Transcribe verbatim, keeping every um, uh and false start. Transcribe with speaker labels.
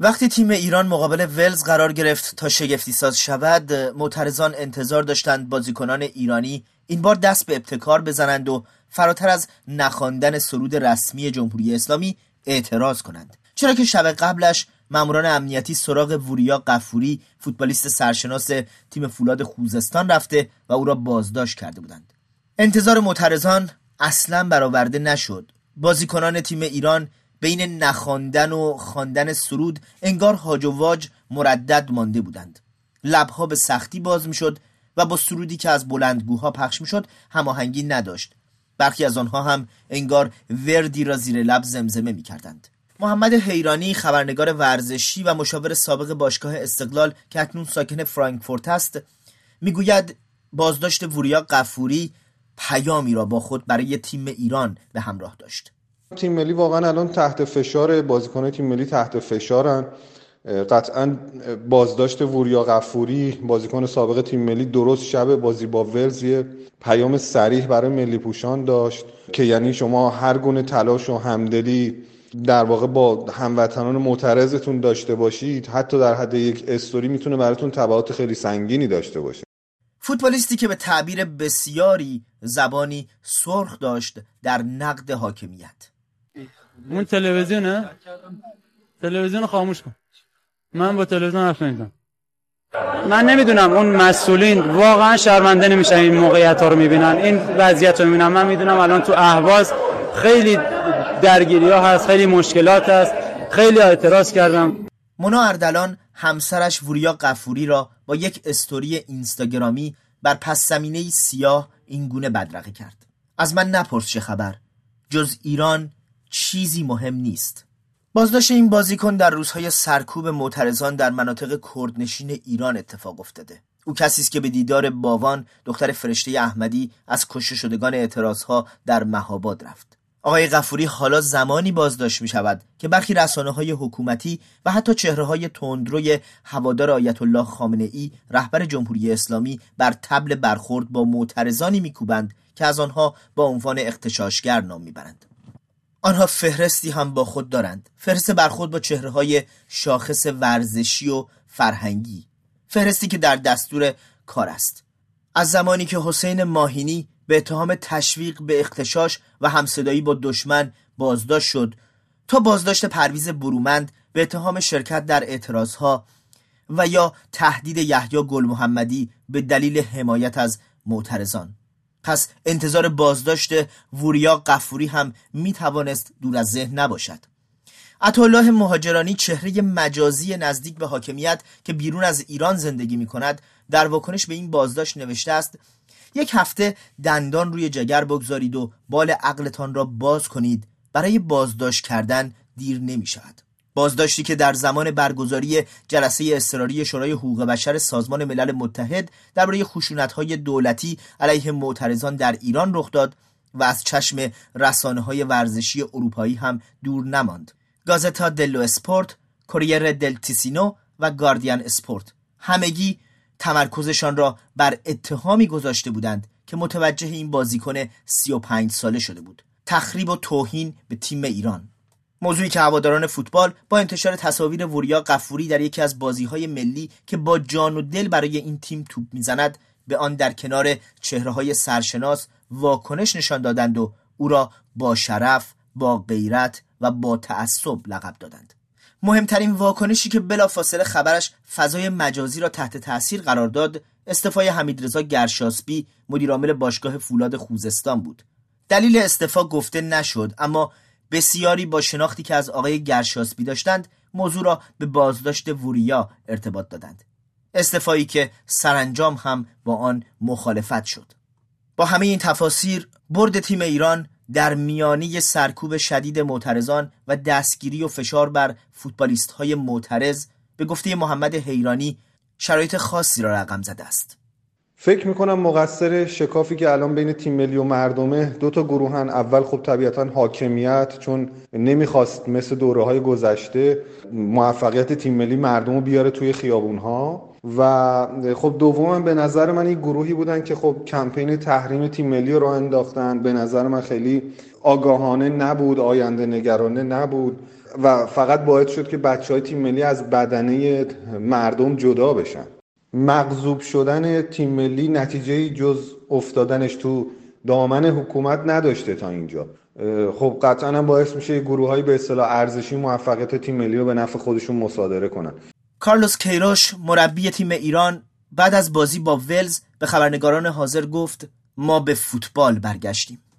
Speaker 1: وقتی تیم ایران مقابل ولز قرار گرفت تا شگفتی ساز شود، معترضان انتظار داشتند بازیکنان ایرانی این بار دست به ابتکار بزنند و فراتر از نخواندن سرود رسمی جمهوری اسلامی اعتراض کنند، چرا که شب قبلش ماموران امنیتی سراغ وریا غفوری، فوتبالیست سرشناس تیم فولاد خوزستان رفته و او را بازداشت کرده بودند. انتظار معترضان اصلا برآورده نشد. بازیکنان تیم ایران بین نخواندن و خواندن سرود انگار هاج و واج مردد مانده بودند. لبها به سختی باز میشد و با سرودی که از بلندگوها پخش میشد هماهنگی نداشت. برخی از آنها هم انگار وردی را زیر لب زمزمه میکردند. محمد حیرانی، خبرنگار ورزشی و مشاور سابق باشگاه استقلال که اکنون ساکن فرانکفورت است، میگوید بازداشت وریا غفوری پیامی را با خود برای تیم ایران به همراه داشت.
Speaker 2: تیم ملی واقعا الان تحت فشار، بازیکنان تیم ملی تحت فشارن. قطعا بازداشت وریا غفوری، بازیکن سابق تیم ملی، درست شب بازی با ولز پیام صریح برای ملی پوشان داشت که یعنی شما هر گونه تلاش و همدلی در واقع با هموطنان معترضتون داشته باشید، حتی در حد یک استوری میتونه براتون تبعات خیلی سنگینی داشته باشه.
Speaker 1: فوتبالیستی که به تعبیر بسیاری زبانی سرخ داشت در نقد حاکمیت.
Speaker 3: اون تلویزیونه؟ تلویزیون خاموش کن. من با تلویزیون حرف نمیزنم. من نمیدونم اون مسئولین واقعا شرمنده نمیشن این موقعیت ها رو میبینن، این وضعیت رو میبینن. من میدونم الان تو اهواز خیلی درگیری ها هست، خیلی مشکلات هست، خیلی اعتراض کردم.
Speaker 1: مونا اردلان همسرش وریا غفوری را با یک استوری اینستاگرامی بر پس زمینه سیاه این گونه بدرقه کرد: از من نپرس چه خبر، جز ایران چیزی مهم نیست. بازداشت این بازیکن در روزهای سرکوب معترضان در مناطق کردنشین ایران اتفاق افتاده. او کسی است که به دیدار باوان، دختر فرشته احمدی، از کشته شدگان اعتراضها در مهاباد رفت. آقای غفوری حالا زمانی بازداشت می شود که برخی رسانه‌های حکومتی و حتی چهره‌های تندروی هوادار آیت الله خامنه ای رهبر جمهوری اسلامی بر طبل برخورد با معترضانی می‌کوبند که از آنها با عنوان اغتشاشگر نام میبرند. آنها فهرستی هم با خود دارند، فهرست برخورد با چهره‌های شاخص ورزشی و فرهنگی، فهرستی که در دستور کار است. از زمانی که حسین ماهینی به اتهام تشویق به اغتشاش و همصدایی با دشمن بازداشت شد، تا بازداشت پرویز برومند به اتهام شرکت در اعتراضها و یا تهدید یحیی گل محمدی به دلیل حمایت از معترضان. پس انتظار بازداشت وریا غفوری هم می توانست دور از ذهن نباشد. عطاالله مهاجرانی، چهره مجازی نزدیک به حاکمیت که بیرون از ایران زندگی می کند، در واکنش به این بازداشت نوشته است: یک هفته دندان روی جگر بگذارید و بال عقلتان را باز کنید، برای بازداشت کردن دیر نمی شود. بازداشتی که در زمان برگزاری جلسه اضطراری شورای حقوق بشر سازمان ملل متحد درباره خشونت‌های دولتی علیه معترضان در ایران رخ داد و از چشم رسانه‌های ورزشی اروپایی هم دور نماند. گازتا دلو اسپورت، کوریر دل تیسینو و گاردین اسپورت همگی تمرکزشان را بر اتهامی گذاشته بودند که متوجه این بازیکن سی و پنج ساله شده بود: تخریب و توهین به تیم ایران. موضوعی که هواداران فوتبال با انتشار تصاویر وریا غفوری در یکی از بازی‌های ملی که با جان و دل برای این تیم توپ می‌زند به آن در کنار چهره‌های سرشناس واکنش نشان دادند و او را با شرف، با غیرت و با تعصب لقب دادند. مهمترین واکنشی که بلافاصله خبرش فضای مجازی را تحت تأثیر قرار داد، استعفای حمیدرضا گرشاسبی، مدیرعامل باشگاه فولاد خوزستان بود. دلیل استعفا گفته نشد، اما بسیاری با شناختی که از آقای گرشاسبی داشتند موضوع را به بازداشت وریا ارتباط دادند. استعفایی که سرانجام هم با آن مخالفت شد. با همه این تفاسیر، برد تیم ایران در میانه سرکوب شدید معترضان و دستگیری و فشار بر فوتبالیست‌های معترض به گفته محمد حیرانی شرایط خاصی را رقم زده است.
Speaker 2: فکر میکنم مقصر شکافی که الان بین تیم ملی و مردمه دو تا گروهن. اول خب طبیعتا حاکمیت، چون نمیخواست مثل دوره‌های گذشته موفقیت تیم ملی مردمو بیاره توی خیابون‌ها، و خب دومم به نظر من این گروهی بودن که خب کمپین تحریم تیم ملی رو راه انداختن. به نظر من خیلی آگاهانه نبود، آینده نگرانه نبود. و فقط باعث شد که بچهای تیم ملی از بدنه مردم جدا بشن. مغضوب شدن تیم ملی نتیجه جز افتادنش تو دامن حکومت نداشته تا اینجا. خب قطعا هم باعث میشه گروه‌هایی به اصطلاح ارزشی موفقیت تیم ملی رو به نفع خودشون مصادره کنن.
Speaker 1: کارلوس کیروش مربی تیم ایران بعد از بازی با ولز به خبرنگاران حاضر گفت ما به فوتبال برگشتیم.